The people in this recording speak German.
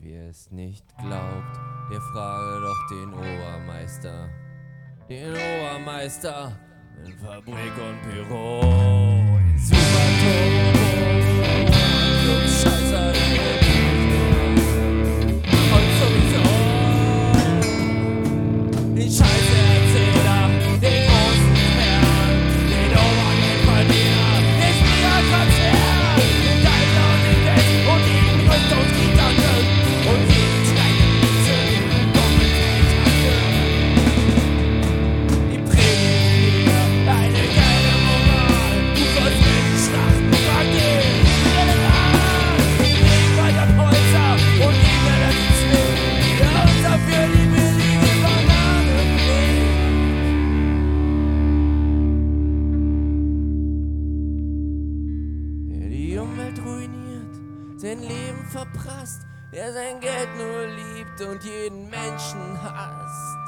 Wer es nicht glaubt, der frage doch den Obermeister. Den Obermeister in Fabrik und Büro. Den Super-Turbo, Scheißer in der Küche. Und sowieso den Scheiße-Erzähler, den großen Herrn, den Obergeldverdiener, den Spielerkonzern, den Daimler und den West und jeden Rüstungsgiganten und jeden Steinwitzen, Doppeltäter. Die predigen dir eine geile Moral, du sollst mitschlachten, vergehen, General. Legen weiter Polster und die Welle die Zwingen, der uns dafür die billige Banane bringt. Der die Umwelt ruiniert, sein Leben verprasst, der sein Geld nur liebt und jeden Menschen hasst.